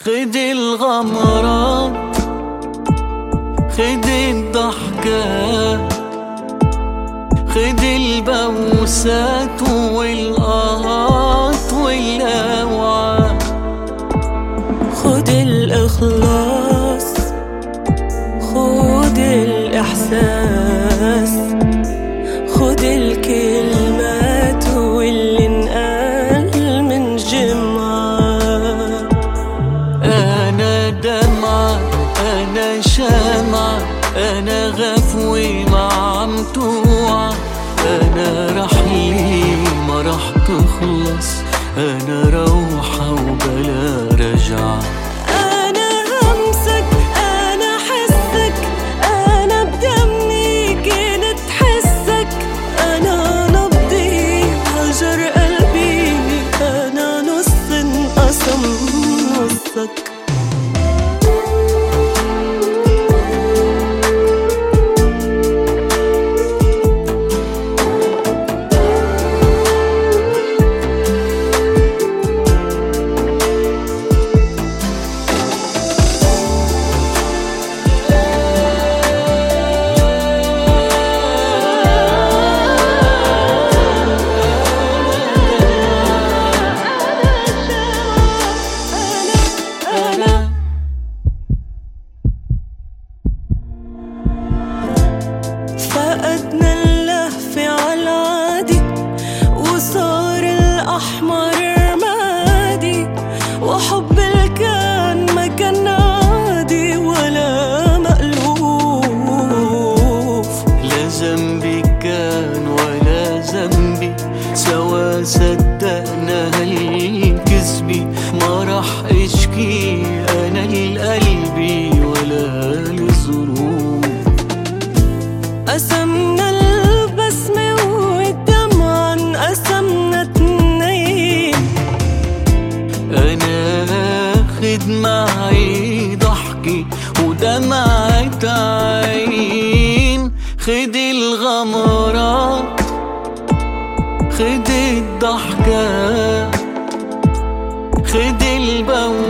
خد الغمرات، خد الضحكات، خد البوسات والآهات والأوعات. خد الإخلاص، خد الإحساس، خد الكلمات واللي انقال من جمعة. أنا دمعة، أنا شمعة، أنا غفوة مع متوعة، أنا رحلي ما رح تخلص، أنا روحة وبلا رجعة. أنا همسك، أنا حسك، أنا بدمي كنت حسك، أنا نبضي هجر قلبي، أنا نص انقسم نصك. فقدنا اللهفة عالعادي وصار الأحمر رمادي، وحب الكان ما كان عادي ولا مألوف. لا ذنبي كان ولا ذنبي، سوا صدقنا هالكذبي، ما رح اشكي أنا لقلبي ولا لظروف. قسمنا البسمة والدمع، انقسمنا اتنين. أنا اخد معي ضحكي ودمعة عين. خد الغمرات، خد الضحكات، خد البوسات